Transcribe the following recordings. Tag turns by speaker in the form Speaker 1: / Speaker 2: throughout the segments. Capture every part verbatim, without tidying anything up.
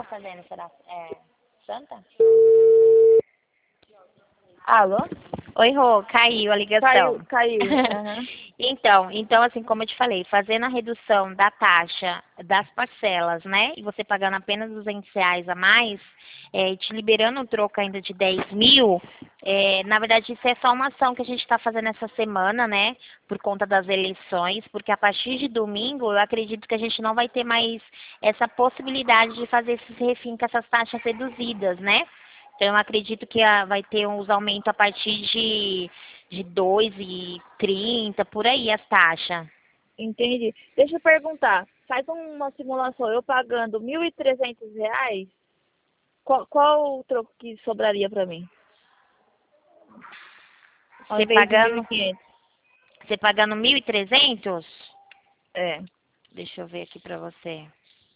Speaker 1: fazendo? Será é, Santa? Alô? Oi, Rô, caiu a ligação.
Speaker 2: Caiu, caiu. Uhum.
Speaker 1: Então, então, assim, como eu te falei, fazendo a redução da taxa das parcelas, né? E você pagando apenas duzentos reais a mais, é, e te liberando um troco ainda de dez mil, é, na verdade, isso é só uma ação que a gente está fazendo essa semana, né? Por conta das eleições, porque a partir de domingo, eu acredito que a gente não vai ter mais essa possibilidade de fazer esses refins com essas taxas reduzidas, né? Então, eu acredito que a, vai ter uns aumentos a partir de, de dois e trinta, por aí, as taxas.
Speaker 2: Entendi. Deixa eu perguntar. Faz uma simulação. Eu pagando mil e trezentos reais, qual, qual o troco que sobraria para mim? Ao
Speaker 1: Você
Speaker 2: invés de mil e
Speaker 1: pagando,
Speaker 2: quinhentos.
Speaker 1: você pagando mil e trezentos?
Speaker 2: É.
Speaker 1: Deixa eu ver aqui pra você.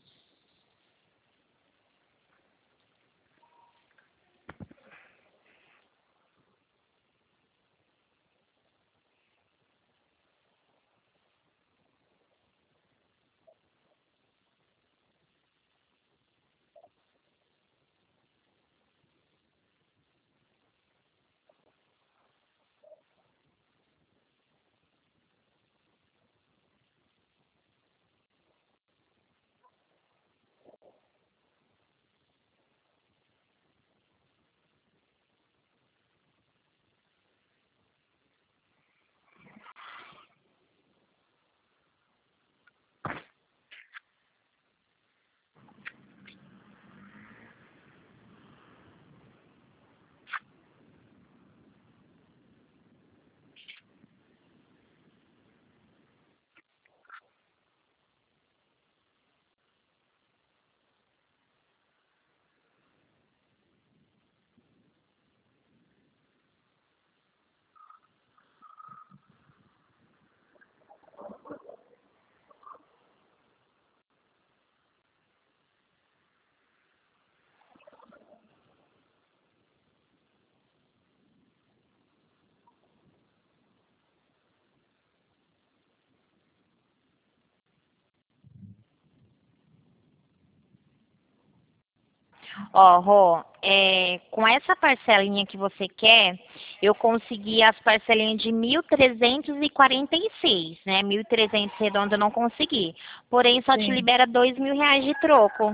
Speaker 1: Ó, Rô, é, com essa parcelinha que você quer, eu consegui as parcelinhas de mil trezentos e quarenta e seis, né? mil e trezentos redondo eu não consegui. Porém, só te
Speaker 2: Sim.
Speaker 1: libera dois mil reais de troco.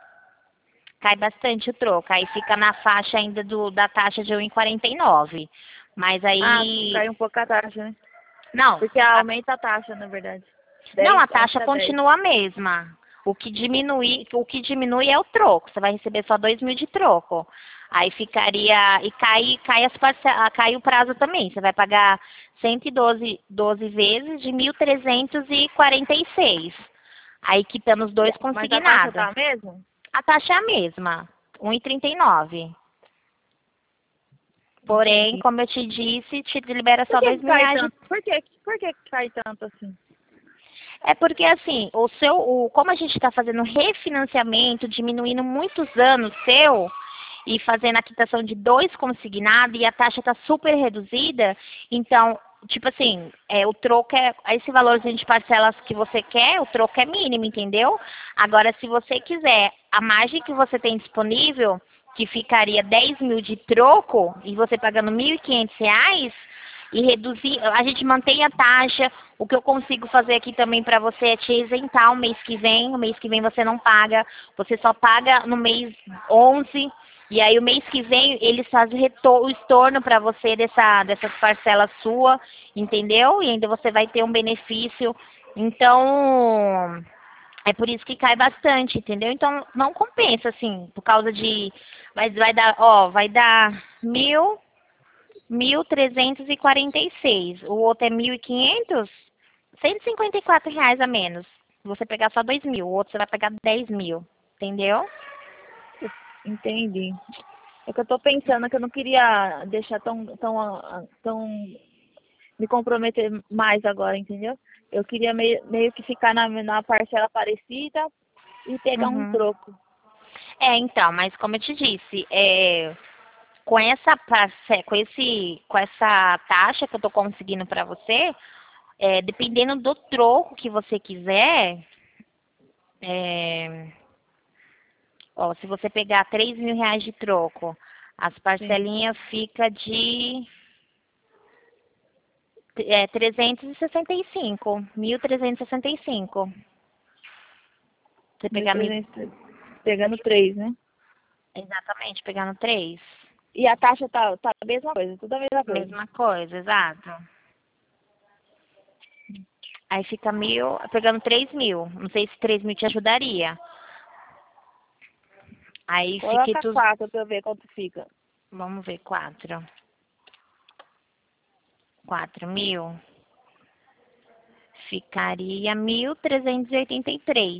Speaker 1: Cai bastante o troco. Aí fica na faixa ainda do, da taxa de um e quarenta e nove. Mas
Speaker 2: Ah,
Speaker 1: aí...
Speaker 2: cai um pouco a taxa, né?
Speaker 1: Não,
Speaker 2: Porque
Speaker 1: a
Speaker 2: aumenta a taxa, na verdade.
Speaker 1: Não,
Speaker 2: Dez,
Speaker 1: a
Speaker 2: acho
Speaker 1: taxa
Speaker 2: que é dez.
Speaker 1: continua a mesma. O que diminui, o que diminui é o troco. Você vai receber só dois mil de troco. Aí ficaria e cai, cai as parcelas, cai o prazo também. Você vai pagar cento e doze doze vezes de mil trezentos e quarenta e seis. Aí quitando os dois
Speaker 2: Mas a taxa tá
Speaker 1: consignado.
Speaker 2: a mesma?
Speaker 1: A taxa é a mesma, um e trinta e nove. Porém,
Speaker 2: Entendi.
Speaker 1: como eu te disse, te libera
Speaker 2: Por
Speaker 1: só
Speaker 2: que
Speaker 1: dois
Speaker 2: que
Speaker 1: mil
Speaker 2: cai
Speaker 1: reais de.
Speaker 2: tanto? Por que, por que que cai tanto assim?
Speaker 1: É porque assim, o seu, o, como a gente está fazendo refinanciamento, diminuindo muitos anos seu e fazendo a quitação de dois consignados e a taxa está super reduzida, então, tipo assim, é, o troco é esse valorzinho de parcelas que você quer, o troco é mínimo, entendeu? Agora, se você quiser a margem que você tem disponível, que ficaria dez mil de troco e você pagando mil e quinhentos reais e reduzir, a gente mantém a taxa. O que eu consigo fazer aqui também para você é te isentar o mês que vem. O mês que vem você não paga, você só paga no mês onze. E aí o mês que vem eles fazem retor- o estorno para você dessa, dessas parcelas sua, entendeu? E ainda você vai ter um benefício. Então, é por isso que cai bastante, entendeu? Então não compensa, assim, por causa de. Mas vai dar, ó, vai dar mil. mil trezentos e quarenta e seis. O outro é mil e quinhentos, cento e cinquenta e quatro reais a menos. Se você pegar só dois mil, o outro você vai pegar dez mil. Entendeu?
Speaker 2: Entendi. É que eu tô pensando que eu não queria deixar tão, tão, ah, tão me comprometer mais agora, entendeu? Eu queria meio, meio que ficar na, na parcela parecida e pegar um
Speaker 1: Uhum.
Speaker 2: troco.
Speaker 1: É, então, mas como eu te disse, é, com essa parce- com esse, com essa taxa que eu tô conseguindo para você, é, dependendo do troco que você quiser, é, Ó, se você pegar três mil reais de troco, as
Speaker 2: Sim.
Speaker 1: parcelinhas fica de é, trezentos e sessenta e cinco, mil trezentos e sessenta e cinco. Você
Speaker 2: Mil
Speaker 1: pegar mil,
Speaker 2: trezentos, pegando três, né?
Speaker 1: exatamente, pegando três,
Speaker 2: E a taxa tá, tá a mesma coisa, tudo a mesma coisa.
Speaker 1: mesma coisa, exato. Aí fica mil, pegando três mil. Não sei se três mil te ajudaria. Aí fica
Speaker 2: Coloca
Speaker 1: tudo.
Speaker 2: quatro pra eu ver quanto fica.
Speaker 1: Vamos ver, quatro. Quatro mil. Ficaria mil trezentos e oitenta e três.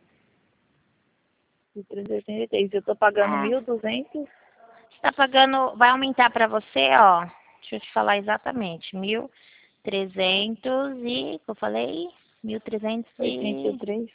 Speaker 2: De trezentos e oitenta e três. Eu tô pagando
Speaker 1: É.
Speaker 2: mil e duzentos.
Speaker 1: Você tá pagando. Vai aumentar pra você, ó. Deixa eu te falar exatamente. Mil trezentos e. Que eu falei? Mil trezentos
Speaker 2: oitenta e
Speaker 1: e.
Speaker 2: três.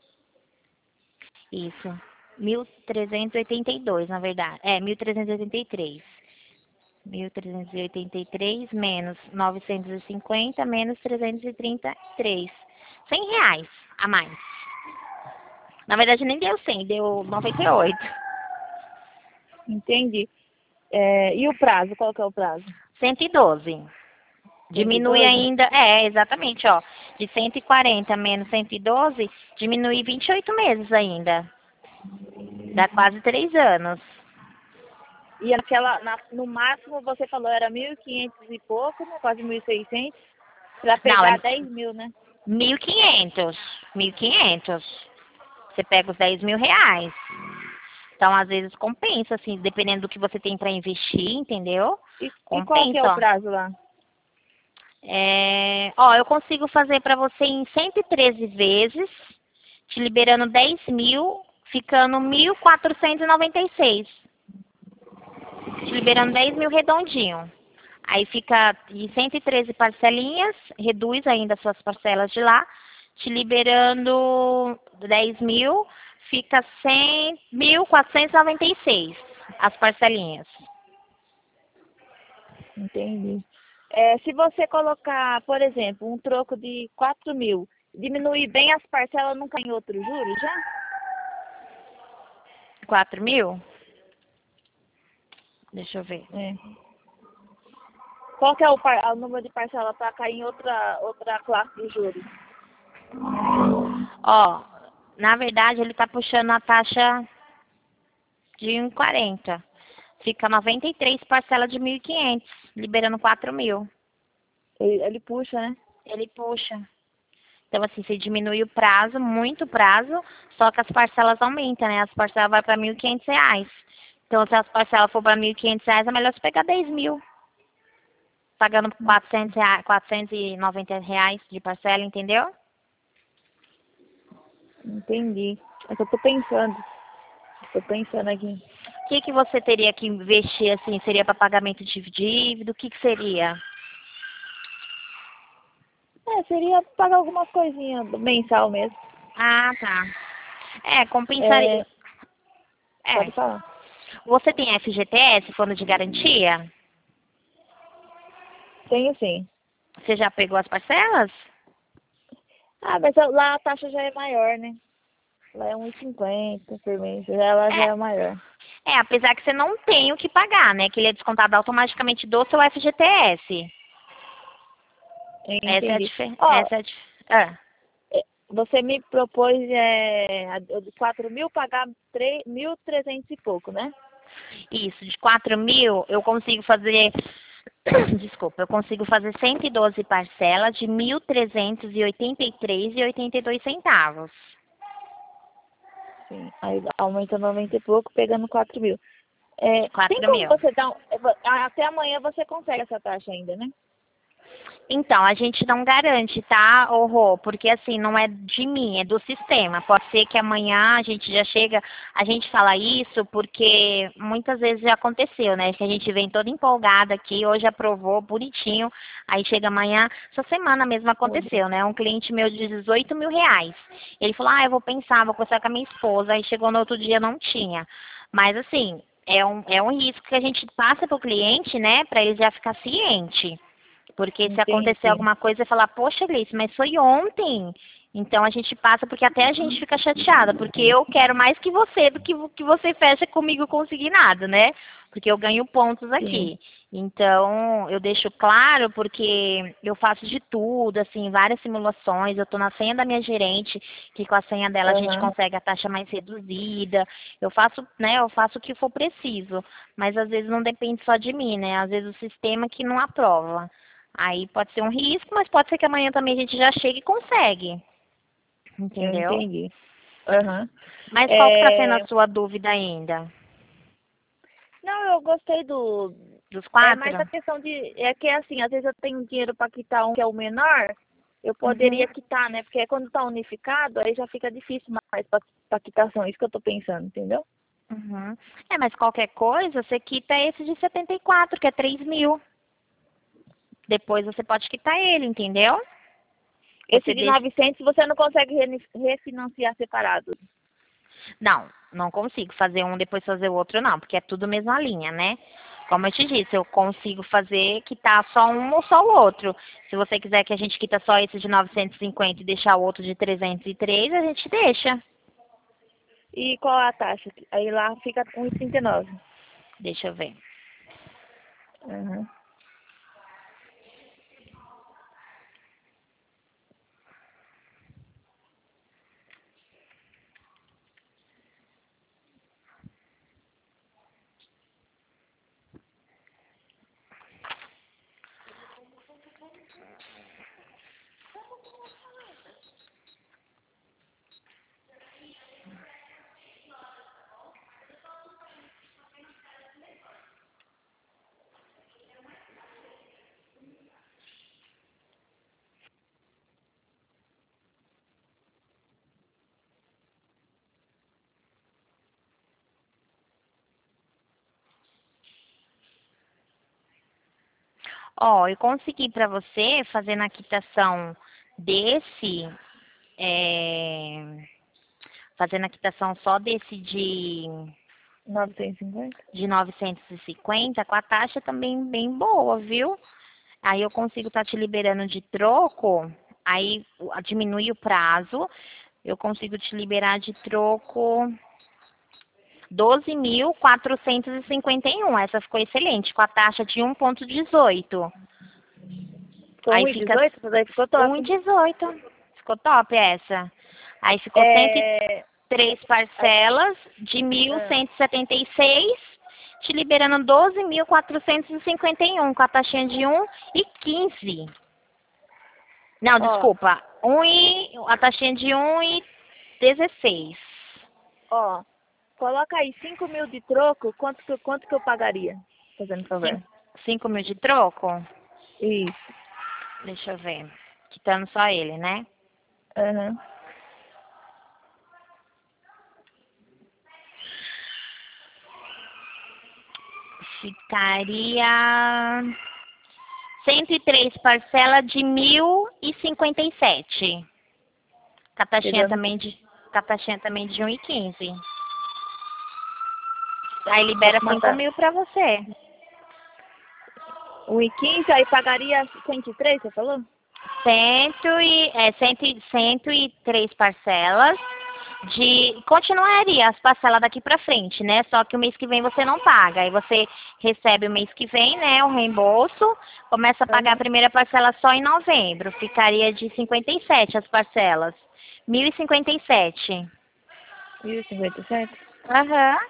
Speaker 1: Isso. Mil trezentos e oitenta e dois, na verdade. É, mil trezentos e oitenta e três. Mil trezentos e oitenta e três menos novecentos e cinquenta menos trezentos e trinta e três. Cem reais a mais. Na verdade nem deu cem, deu noventa e oito.
Speaker 2: Entendi. É, e o prazo? Qual que é o prazo?
Speaker 1: Cento e doze. Diminui
Speaker 2: cento e doze?
Speaker 1: ainda, é, exatamente, ó. De cento e quarenta menos cento e doze, diminui vinte e oito meses ainda. Dá quase três anos.
Speaker 2: E aquela, na- no máximo você falou era mil e quinhentos e pouco, né? Quase mil e seiscentos. Pra
Speaker 1: Não, é
Speaker 2: pegar dez mil, né?
Speaker 1: mil e quinhentos. mil e quinhentos. Você pega os dez mil reais. Então, às vezes, compensa, assim, dependendo do que você tem para investir, entendeu?
Speaker 2: E, e qual que é o
Speaker 1: Compensa, ó.
Speaker 2: prazo lá?
Speaker 1: É, ó, eu consigo fazer para você em cento e treze vezes, te liberando dez mil, ficando mil quatrocentos e noventa e seis. Te liberando dez mil redondinho. Aí fica em cento e treze parcelinhas, reduz ainda as suas parcelas de lá, te liberando dez mil, fica cem, mil quatrocentos e noventa e seis as parcelinhas.
Speaker 2: Entendi. É, se você colocar, por exemplo, um troco de quatro mil, diminuir bem as parcelas, não cai em outros juros já?
Speaker 1: Quatro mil? Deixa eu ver.
Speaker 2: É. Qual que é o, par- o número de parcela para cair em outra, outra classe de juros?
Speaker 1: Ó, na verdade ele tá puxando a taxa de um e quarenta. Fica noventa e três parcela de mil e quinhentos, liberando quatro mil.
Speaker 2: Ele, ele puxa, né?
Speaker 1: Ele puxa. Então, assim, você diminui o prazo, muito prazo, só que as parcelas aumentam, né? As parcelas vai para mil e quinhentos reais. Então, se as parcelas for para mil e quinhentos reais, é melhor você pegar dez mil. Pagando quatrocentos reais, quatrocentos e noventa reais de parcela, entendeu?
Speaker 2: Entendi. É que eu tô pensando. Tô pensando aqui.
Speaker 1: O que, que você teria que investir, assim? Seria para pagamento de dívida? O que, que seria?
Speaker 2: É, seria pagar algumas coisinhas mensal mesmo.
Speaker 1: Ah, tá. É,
Speaker 2: É,
Speaker 1: compensaria. É.
Speaker 2: pode falar.
Speaker 1: Você tem F G T S, fundo de garantia?
Speaker 2: Tenho sim.
Speaker 1: Você já pegou as parcelas?
Speaker 2: Ah, mas lá a taxa já é maior, né? Lá é um e cinquenta por mês. Já ela já
Speaker 1: É.
Speaker 2: é maior.
Speaker 1: É, apesar que você não tem o que pagar, né? Que ele é descontado automaticamente do seu F G T S. Essa é a
Speaker 2: Entendi.
Speaker 1: diferença.
Speaker 2: Ó,
Speaker 1: Essa é a dif... ah,
Speaker 2: é, você me propôs é, a- de quatro mil pagar três mil trezentos e pouco, né?
Speaker 1: isso, de quatro mil eu consigo fazer. Desculpa, eu consigo fazer cento e doze parcelas de mil trezentos e oitenta e três e oitenta e dois centavos.
Speaker 2: Sim. Aí aumenta noventa e pouco, pegando quatro mil. É, tem
Speaker 1: Quatro
Speaker 2: como
Speaker 1: mil.
Speaker 2: você dar um, é, vo- até amanhã você consegue essa taxa ainda, né?
Speaker 1: Então, a gente não garante, tá, ô Rô? Porque assim, não é de mim, é do sistema. Pode ser que amanhã a gente já chega, a gente fala isso porque muitas vezes já aconteceu, né? Que a gente vem toda empolgada aqui, hoje aprovou bonitinho, aí chega amanhã, essa semana mesmo aconteceu, né? Um cliente meu de dezoito mil reais. Ele falou, ah, eu vou pensar, vou conversar com a minha esposa. Aí chegou no outro dia, não tinha. Mas assim, é um, é um risco que a gente passa pro cliente, né? Pra ele já ficar ciente. Porque se acontecer
Speaker 2: Entendi.
Speaker 1: alguma coisa, e falar, poxa, Gleice, mas foi ontem. Então a gente passa porque até a gente fica chateada, porque eu quero mais que você do que que você fecha comigo consignado, né? Porque eu ganho pontos
Speaker 2: Sim.
Speaker 1: aqui. Então, eu deixo claro porque eu faço de tudo, assim, várias simulações. Eu tô na senha da minha gerente, que com a senha dela a gente
Speaker 2: Aham.
Speaker 1: consegue a taxa mais reduzida. Eu faço, né, eu faço o que for preciso, mas às vezes não depende só de mim, né? Às vezes o sistema que não aprova. Aí pode ser um risco, mas pode ser que amanhã também a gente já chegue e consegue.
Speaker 2: Eu
Speaker 1: Entendeu?
Speaker 2: entendi. Aham.
Speaker 1: Mas qual que tá sendo a
Speaker 2: É...
Speaker 1: sua dúvida ainda?
Speaker 2: Não, eu gostei do.
Speaker 1: Dos
Speaker 2: É mais
Speaker 1: quatro?
Speaker 2: a questão de. É que assim, às vezes eu tenho dinheiro para quitar um que é o menor, eu
Speaker 1: Uhum.
Speaker 2: poderia quitar, né? Porque quando tá unificado, aí já fica difícil mais para quitação. Isso que eu tô pensando, entendeu?
Speaker 1: Uhum. É, mas qualquer coisa, você quita esse de setenta e quatro, que é três mil. Depois você pode quitar ele, entendeu?
Speaker 2: Esse
Speaker 1: Você
Speaker 2: de
Speaker 1: deixa.
Speaker 2: novecentos você não consegue rene- refinanciar separado.
Speaker 1: Não, não consigo fazer um depois fazer o outro, não, porque é tudo mesma linha, né? Como eu te disse, eu consigo fazer quitar só um ou só o outro. Se você quiser que a gente quita só esse de novecentos e cinquenta e deixar o outro de trezentos e três, a gente deixa.
Speaker 2: E qual é a taxa? Aí lá fica um e trinta e nove.
Speaker 1: Deixa eu ver.
Speaker 2: Uhum.
Speaker 1: Ó, eu consegui para você fazer na quitação desse, é, fazendo a quitação só desse de,
Speaker 2: novecentos e cinquenta?
Speaker 1: de novecentos e cinquenta, com a taxa também bem boa, viu? Aí eu consigo estar te liberando de troco, aí o- diminui o prazo, eu consigo te liberar de troco doze mil quatrocentos e cinquenta e um. Essa ficou excelente, com a taxa de um vírgula dezoito.
Speaker 2: Ficou
Speaker 1: Aí
Speaker 2: um e
Speaker 1: fica
Speaker 2: dezoito? Essa daí ficou top.
Speaker 1: um vírgula dezoito. Ficou top essa. Aí ficou cento e
Speaker 2: É...
Speaker 1: três
Speaker 2: a-
Speaker 1: parcelas de mil
Speaker 2: ah,
Speaker 1: cento e e setenta e seis, te liberando doze mil quatrocentos e cinquenta e um com a taxinha de um e quinze. Não,
Speaker 2: Ó,
Speaker 1: desculpa. um e, a taxinha de um e dezesseis.
Speaker 2: ó. Coloca aí cinco mil de troco, quanto que, quanto que eu pagaria? Fazendo favor.
Speaker 1: cinco mil de troco?
Speaker 2: Isso.
Speaker 1: Deixa eu ver. Quitando só ele, né?
Speaker 2: Aham.
Speaker 1: Ficaria cento e três parcela de mil e cinquenta e sete. Com a taxinha
Speaker 2: Entendeu?
Speaker 1: também de, com a taxinha também de um e quinze. Aí libera cinco
Speaker 2: Manda
Speaker 1: mil pra você.
Speaker 2: um e quinze, aí pagaria cento e três, você falou?
Speaker 1: Cento e, é, cento, e- cento e três parcelas de... Continuaria as parcelas daqui pra frente, né? Só que o mês que vem você não paga. Aí você recebe o mês que vem, né? O reembolso. Começa a pagar a
Speaker 2: Aham.
Speaker 1: primeira parcela só em novembro. Ficaria de cinquenta e sete as parcelas. Mil e cinquenta e sete.
Speaker 2: mil e cinquenta e sete?
Speaker 1: Aham.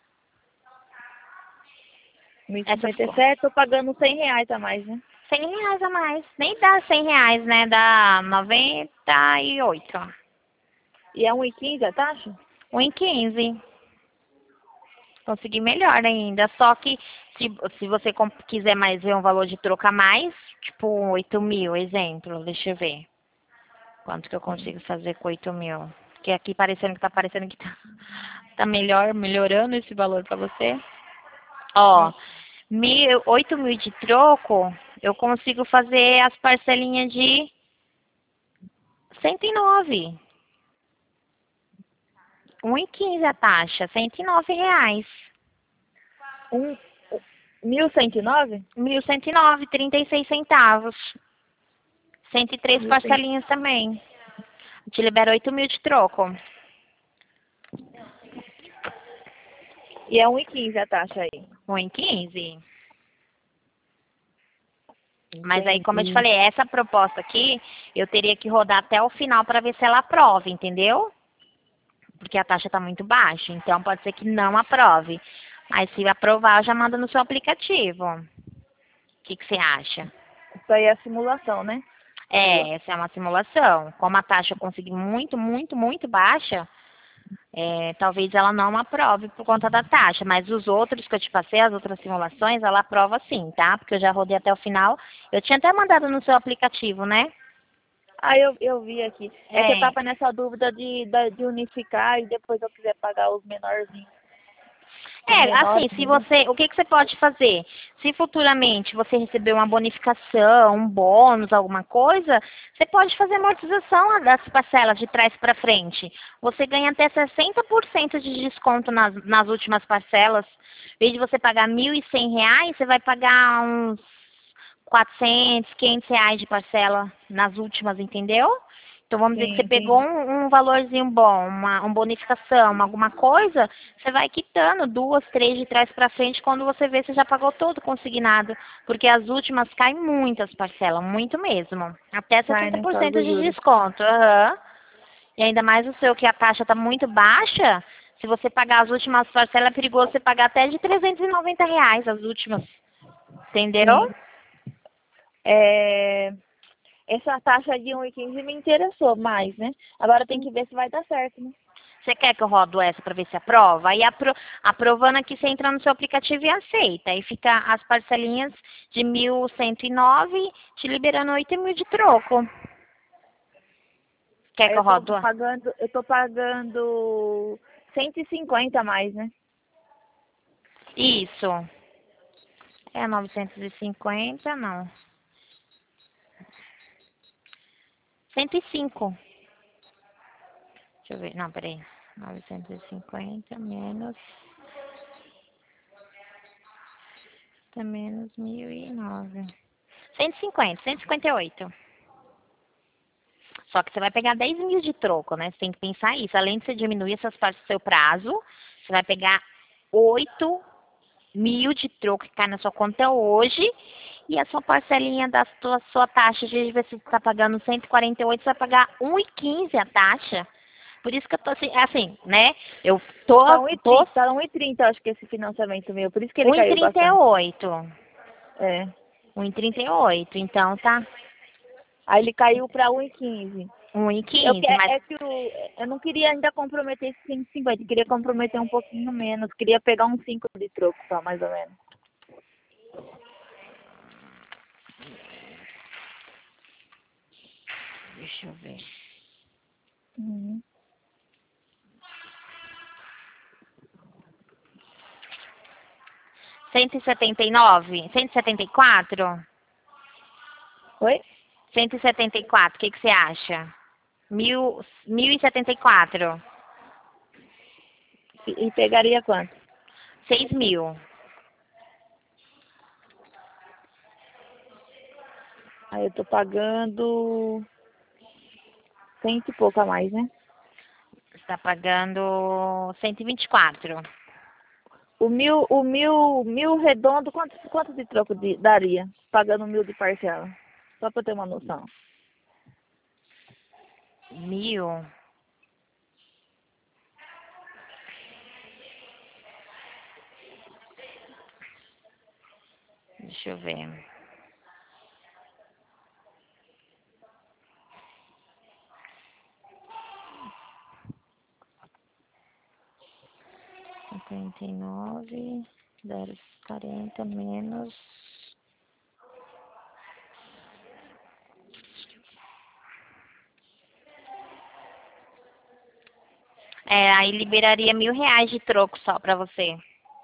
Speaker 2: Mil e
Speaker 1: Essa
Speaker 2: cinquenta e
Speaker 1: ficou.
Speaker 2: sete, tô pagando cem reais a mais, né?
Speaker 1: Cem reais a mais. Nem dá cem reais, né? Dá noventa e oito.
Speaker 2: E é um e quinze a taxa?
Speaker 1: Um e quinze. Consegui melhor ainda. Só que se, se você comp- quiser mais ver um valor de troca a mais, tipo oito mil, exemplo, deixa eu ver. Quanto que eu consigo fazer com oito mil? Porque aqui parecendo que tá parecendo que tá, tá melhor, melhorando esse valor pra você. Ó,
Speaker 2: Hum.
Speaker 1: mil, oito mil de troco, eu consigo fazer as parcelinhas de cento e nove. Um e quinze a taxa, cento e nove reais.
Speaker 2: Um, mil cento e nove?
Speaker 1: Mil cento e nove, trinta e seis centavos. Cento e três
Speaker 2: Mil cem.
Speaker 1: parcelinhas também. Te libera oito mil de troco.
Speaker 2: E é um e quinze a taxa aí.
Speaker 1: um e quinze. Mas aí, como eu te
Speaker 2: Entendi.
Speaker 1: falei, essa proposta aqui, eu teria que rodar até o final para ver se ela aprova, entendeu? Porque a taxa está muito baixa, então pode ser que não aprove. Mas se aprovar, já manda no seu aplicativo. O que, que você acha?
Speaker 2: Isso aí é a simulação, né?
Speaker 1: É, essa é uma simulação. Como a taxa eu consegui muito, muito, muito baixa, é, talvez ela não aprove por conta da taxa. Mas os outros que eu te passei, as outras simulações, ela aprova sim, tá? Porque eu já rodei até o final. Eu tinha até mandado no seu aplicativo, né?
Speaker 2: Ah, eu, eu vi aqui. É que eu
Speaker 1: É,
Speaker 2: tava nessa dúvida de, da- de unificar e depois eu quiser pagar os menorzinhos. Os
Speaker 1: É, assim,
Speaker 2: menores,
Speaker 1: se
Speaker 2: né?
Speaker 1: você, o que, que você pode fazer? Se futuramente você receber uma bonificação, um bônus, alguma coisa, você pode fazer amortização das parcelas de trás para frente. Você ganha até sessenta por cento de desconto nas, nas últimas parcelas. Em vez de você pagar mil e cem reais, você vai pagar uns quatrocentos, quinhentos reais de parcela nas últimas, entendeu? Então vamos dizer que
Speaker 2: Sim,
Speaker 1: você pegou
Speaker 2: entendi.
Speaker 1: um, um valorzinho bom, uma, uma bonificação, uma- alguma coisa, você vai quitando duas, três de trás para frente, quando você vê, você já pagou todo consignado. Porque as últimas caem muitas parcelas, muito mesmo. Até
Speaker 2: Cai,
Speaker 1: sessenta
Speaker 2: né?
Speaker 1: por
Speaker 2: Por causa
Speaker 1: cento
Speaker 2: do
Speaker 1: de
Speaker 2: juros.
Speaker 1: desconto. Aham. E ainda mais o seu, que a taxa está muito baixa, se você pagar as últimas parcelas, é perigoso você pagar até de trezentos e noventa reais as últimas. Entendeu?
Speaker 2: Sim. É, essa taxa de um e quinze me interessou mais, né? Agora tem que ver se vai dar certo, né?
Speaker 1: Você quer que eu rodo essa para ver se aprova? Aí apro aprovando aqui, você entra no seu aplicativo e aceita. Aí fica as parcelinhas de mil cento e nove, te liberando oito mil de troco. Quer
Speaker 2: Aí
Speaker 1: que eu
Speaker 2: eu tô
Speaker 1: rodo?
Speaker 2: pagando, eu tô pagando cento e cinquenta a mais, né?
Speaker 1: Isso. É novecentos e cinquenta, não. cento e cinco. Deixa eu ver. Não, peraí. novecentos e cinquenta menos. Tá menos mil e nove. cento e cinquenta, cento e cinquenta e oito. Só que você vai pegar dez mil de troco, né? Você tem que pensar isso. Além de você diminuir essas partes do seu prazo, você vai pegar oito mil de troco que cai na sua conta hoje. E a sua parcelinha da sua, sua taxa de ver se você está pagando cento e quarenta e oito, você vai pagar um e quinze a taxa. Por isso que eu tô assim, assim, né? Eu
Speaker 2: Tá
Speaker 1: tô,
Speaker 2: um e
Speaker 1: tô
Speaker 2: trinta, tá um e trinta, acho que esse financiamento meu. Por isso que ele
Speaker 1: um e
Speaker 2: caiu
Speaker 1: trinta e
Speaker 2: bastante.
Speaker 1: oito.
Speaker 2: É.
Speaker 1: um e trinta e oito, então tá
Speaker 2: Aí ele caiu para um e quinze.
Speaker 1: um e
Speaker 2: Eu, que-
Speaker 1: quinze, mas
Speaker 2: é que o, eu não queria ainda comprometer esse cento e cinquenta, eu queria comprometer um pouquinho menos. Queria pegar uns cinco de troco só, mais ou menos.
Speaker 1: deixa eu ver.
Speaker 2: Uhum.
Speaker 1: cento e setenta e nove, cento e setenta e quatro?
Speaker 2: Oi?
Speaker 1: cento e setenta e quatro, o que que você acha? Mil, mil e setenta e quatro.
Speaker 2: E, e pegaria quanto?
Speaker 1: Seis mil.
Speaker 2: Aí eu tô pagando cento e pouco a mais, né?
Speaker 1: Você está pagando cento e vinte e quatro.
Speaker 2: O mil, o mil, mil redondo, quanto, quanto de troco de, daria? Pagando mil de parcela. Só pra eu ter uma noção.
Speaker 1: Mil. Deixa eu ver. cinquenta e nove, zero quarenta menos. É, aí liberaria mil reais de troco só pra você.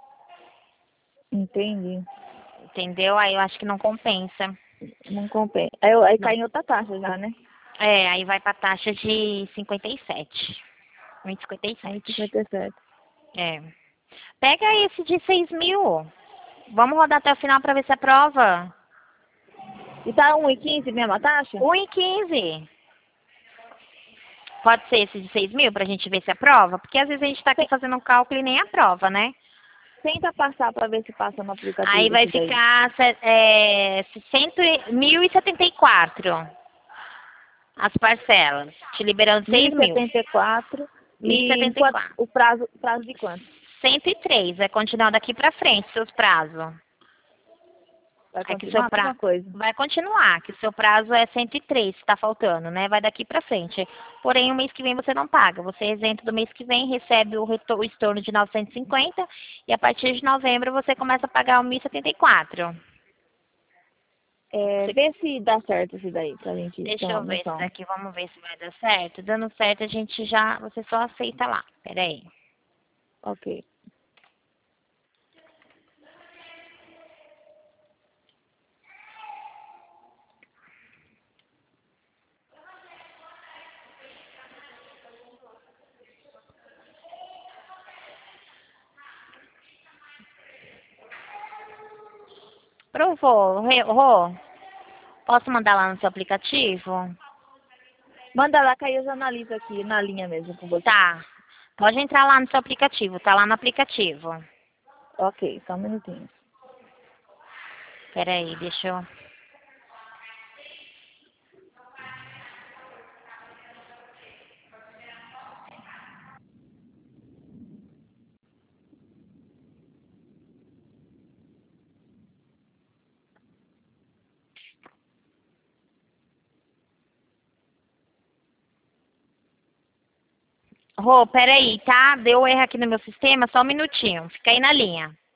Speaker 2: Entendi.
Speaker 1: Entendeu? Aí eu acho que não compensa.
Speaker 2: Não compensa. Aí, eu- aí
Speaker 1: Não.
Speaker 2: cai em outra taxa já, né?
Speaker 1: É, aí vai pra taxa de cinquenta e sete.
Speaker 2: um e
Speaker 1: um e cinquenta e sete.
Speaker 2: cinquenta e sete.
Speaker 1: É. Pega esse de seis mil. Vamos rodar até o final pra ver se aprova.
Speaker 2: E tá um e quinze mesmo a taxa?
Speaker 1: um e quinze. Pode ser esse de seis mil pra gente ver se aprova? Porque às vezes a gente tá aqui fazendo um cálculo e nem aprova, né?
Speaker 2: Tenta passar para ver se passa no
Speaker 1: Aí
Speaker 2: aplicativo
Speaker 1: vai
Speaker 2: esse daí.
Speaker 1: ficar se- é, sessenta e- mil e setenta e quatro as parcelas, te liberando
Speaker 2: Mil
Speaker 1: seis
Speaker 2: e
Speaker 1: mil.
Speaker 2: setenta e quatro.
Speaker 1: Mil e
Speaker 2: E
Speaker 1: setenta e
Speaker 2: enquanto,
Speaker 1: quatro.
Speaker 2: o prazo, prazo de quanto?
Speaker 1: Cento e três, vai continuar daqui pra frente, seus prazos.
Speaker 2: Vai
Speaker 1: É que o seu
Speaker 2: continuar a mesma
Speaker 1: prazo
Speaker 2: coisa.
Speaker 1: vai continuar, que o seu prazo é cento e três, está faltando, né? Vai daqui pra frente. Porém, o mês que vem você não paga. Você é isento do mês que vem, recebe o, retor- o estorno de novecentos e cinquenta e a partir de novembro você começa a pagar o mil e setenta e quatro.
Speaker 2: É,
Speaker 1: Você-
Speaker 2: vê se dá certo esse daí, pra gente ter
Speaker 1: Deixa
Speaker 2: uma
Speaker 1: eu ver isso
Speaker 2: noção.
Speaker 1: daqui, vamos ver se vai dar certo. Dando certo, a gente já, você só aceita lá. Peraí.
Speaker 2: Ok.
Speaker 1: Provou, Rê- Rô? Posso mandar lá no seu aplicativo?
Speaker 2: Manda lá que aí eu já analiso aqui na linha mesmo com você.
Speaker 1: Tá. Pode entrar lá no seu aplicativo, tá lá no aplicativo.
Speaker 2: Ok, só um minutinho.
Speaker 1: Peraí, deixa eu... Rô, peraí, tá? Deu erro aqui no meu sistema, só um minutinho. Fica aí na linha.